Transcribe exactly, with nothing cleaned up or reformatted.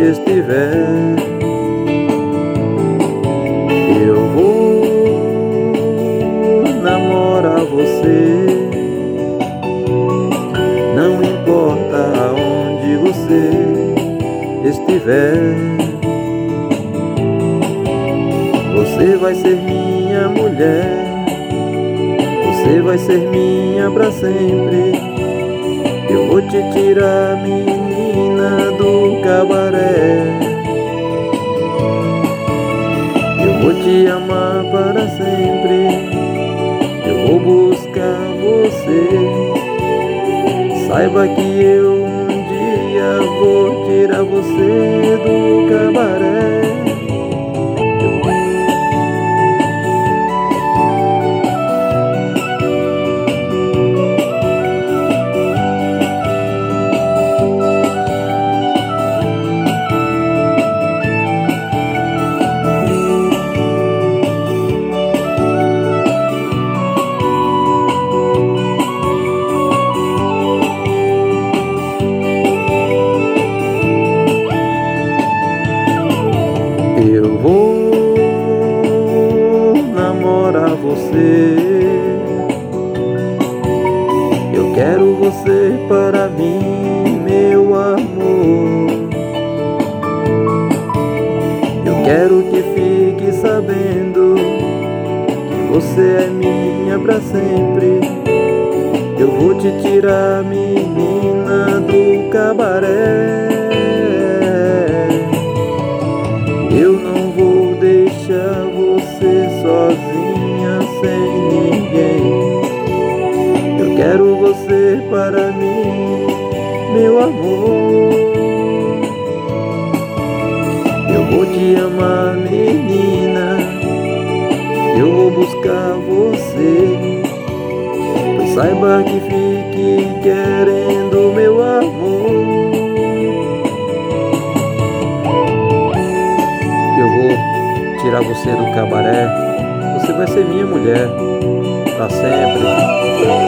estiver. Eu vou namorar você, não importa aonde você estiver. Você vai ser minha mulher, você vai ser minha pra sempre. Eu vou te tirar, menina, do cabaré. Eu vou te amar para sempre, eu vou buscar você. Saiba que eu um dia vou tirar você do cabaré. Eu vou namorar você, eu quero você para mim, meu amor. Eu quero que fique sabendo que você é minha pra sempre. Eu vou te tirar, menina, do cabaré. Eu não vou deixar você sozinha, sem ninguém. Eu quero você para mim, meu amor. Eu vou te amar, menina, eu vou buscar você. Pois saiba que fique querendo, meu amor. Tirar você do cabaré, você vai ser minha mulher pra sempre.